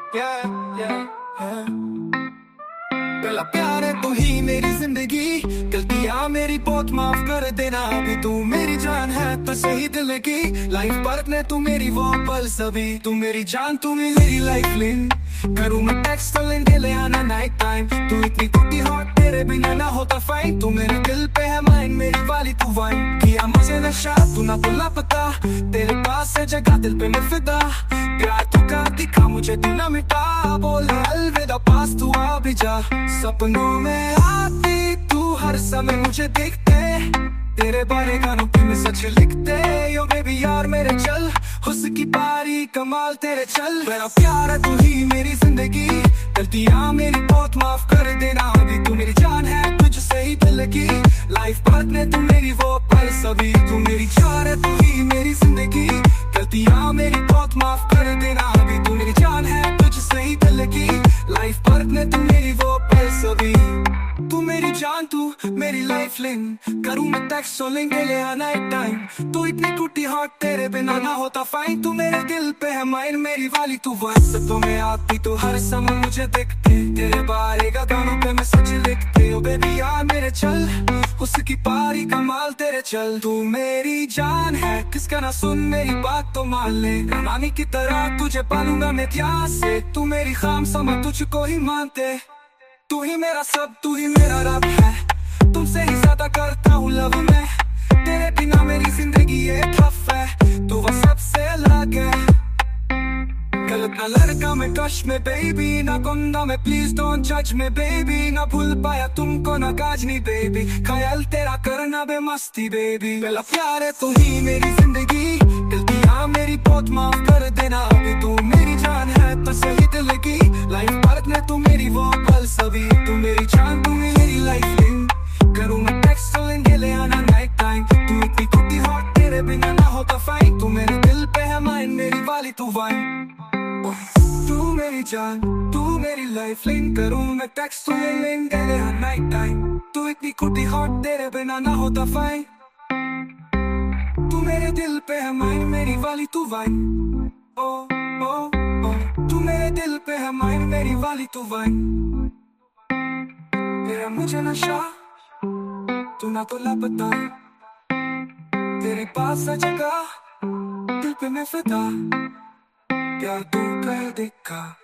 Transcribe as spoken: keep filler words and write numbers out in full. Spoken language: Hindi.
yeah, yeah, yeah. पहला प्यार है तू ही मेरी जिंदगी, गलतियाँ मेरी बहुत माफ कर देना। अभी तू मेरी जान है तो सही दिल की, लाइफ पार्टनर तू मेरी वो पल सभी। तू मेरी जान, तू मेरी लाइफ लाइन। करूँ मैं टेक्स्ट लेंगे ले आना नाइट टाइम। तू इतनी टूटी हॉट, तेरे बिना ना होता फाइन। तू मेरे दिल पे है माइन, मेरी वाली तू वाइन। किया मुझे नशा, तू ना तो लापता, तेरे पास है जगह दिल पे मैं फिदा। प्यार तू का दिखा मुझे, तू ना मिटा। बोल अलविदा, पास तू आ भी जा। सपनों में आती तू हर समय मुझे दिखते, तेरे बारे गानों पे मैं सच लिखते। यो बेबी यार मेरे चल, हुस्न की पारी कमाल तेरे चल। मेरा प्यार है तू ही मेरी जिंदगी, गलतियाँ मेरी बहुत माफ कर देना। अभी तू मेरी जान है तुझसे ही दिल की, लाइफ पार्टनर तू मेरी वो पल सभी। तू मेरी जान है तू ही मेरी जिंदगी, गलतियाँ मेरी बहुत माफ कर देना। अभी तू मेरी जान है तुझसे ही दिल की, लाइफ पार्टनर तू मेरी वो पल सभी। तू मेरी जान, तू मेरी लाइफ लाइन। करूँ मैं टेक्स्ट सो लेंगे ले आना एक टाइम। तू इतनी टूटी हार्ट, तेरे बिना ना होता फाइन। तू मेरे दिल पे है माइन, मेरी वाली तू वाइन। सपनों में आती तू हर समय मुझे दिखते, तेरे बारे का गानों पे मैं सच लिखते। ओ बेबी यार मेरे चल, उसकी पारी कमाल तेरे चल। तू मेरी जान है, किसका ना सुन मेरी बात तो मान ले। रानी की तरह तुझे पालूंगा मैं ध्यान से। तू मेरी खाम समझ, तुझको ही मानते। तू ही मेरा सब, तू ही मेरा रब है। तुमसे ही ज्यादा करता हूँ लव मैं, तेरे बिना मेरी जिंदगी ये टफ है। तू वो सबसे अलग है, गलत ना लड़का मैं कश में बेबी, ना गुंडा मैं प्लीज डोंट जज में बेबी। ना भूल पाया तुमको ना काजनी बेबी, ख्याल तेरा करना बेमस्ती बेबी। पहला प्यार है तू ही मेरी जिंदगी, गलतियाँ मेरी बहुत माफ कर देना। अभी तू मेरी जान है तो सही दिल की, लाइफ पार्टनर तू मेरी वो पल सभी। तू मेरी जान, तू मेरी लाइफ लाइन। करूँ मैं टेक्स्ट लेंगे ले आना नाइट टाइम। तू इतनी टूटी हॉट, तेरे बिना ना होता फाइन। तू मेरे दिल पे है माइन, मेरी वाली तू वाइन। तू मेरी जान, तू मेरी लाइफ लाइन। करूँ मैं टेक्स्ट लेंगे ले आना नाइट टाइम। तू इतनी टूटी हॉट, तेरे बिना ना होता फाइन। तू मेरे दिल पे है माइन, मेरी वाली तू वाइन। ओ ओ ओ तू मेरे दिल पे है माइन, मेरी वाली तू वाइन। तेरा मुझे नशा, तू ना तो लापता, तेरे पास है जगह दिल पे मैं फिदा। क्या तू कर दिखा।